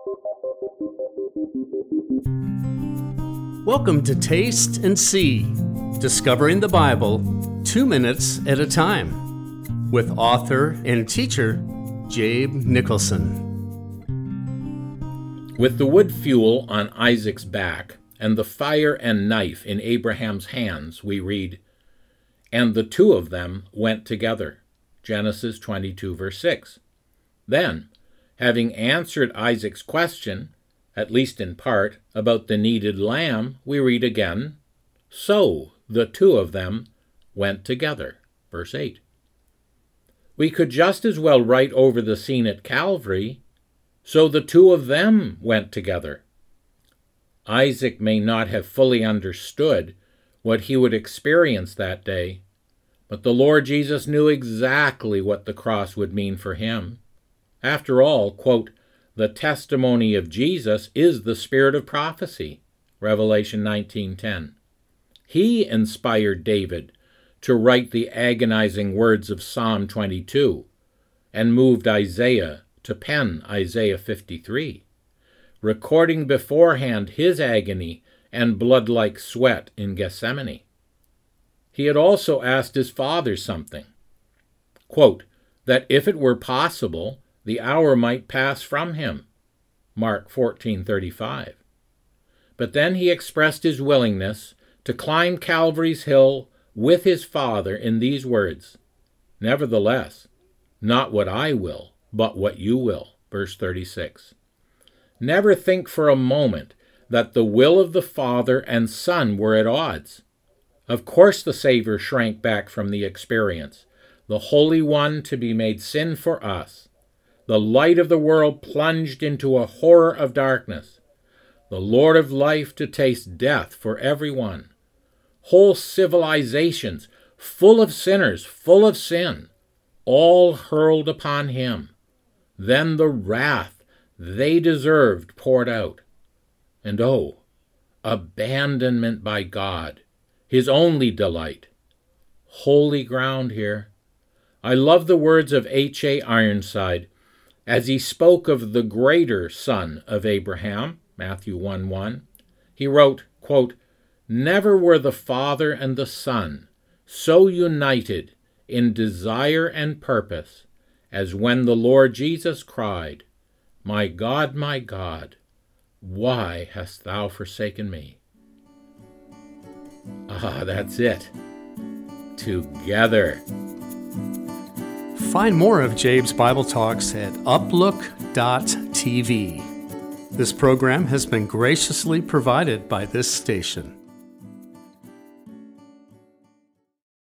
Welcome to Taste and See, Discovering the Bible 2 minutes at a time, with author and teacher Jabe Nicholson. With the wood fuel on Isaac's back and the fire and knife in Abraham's hands, we read, "And the two of them went together." Genesis 22, verse 6. Then, having answered Isaac's question, at least in part, about the needed lamb, we read again, "So the two of them went together." Verse 8. We could just as well write over the scene at Calvary, "So the two of them went together." Isaac may not have fully understood what he would experience that day, but the Lord Jesus knew exactly what the cross would mean for him. After all, quote, "The testimony of Jesus is the spirit of prophecy," Revelation 19:10. He inspired David to write the agonizing words of Psalm 22 and moved Isaiah to pen Isaiah 53, recording beforehand his agony and blood-like sweat in Gethsemane. He had also asked his Father something, quote, "that if it were possible, the hour might pass from him," Mark 14:35. But then he expressed his willingness to climb Calvary's hill with his Father in these words, "Nevertheless, not what I will, but what you will," verse 36. Never think for a moment that the will of the Father and Son were at odds. Of course the Savior shrank back from the experience, the Holy One to be made sin for us, the light of the world plunged into a horror of darkness, the Lord of life to taste death for everyone, whole civilizations full of sinners, full of sin, all hurled upon him. Then the wrath they deserved poured out. And oh, abandonment by God, his only delight. Holy ground here. I love the words of H.A. Ironside as he spoke of the greater Son of Abraham, Matthew 1:1. He wrote, quote, "Never were the Father and the Son so united in desire and purpose as when the Lord Jesus cried, 'My God, why hast thou forsaken me?'" That's it. Together. Find more of Jabe's Bible Talks at uplook.tv. This program has been graciously provided by this station.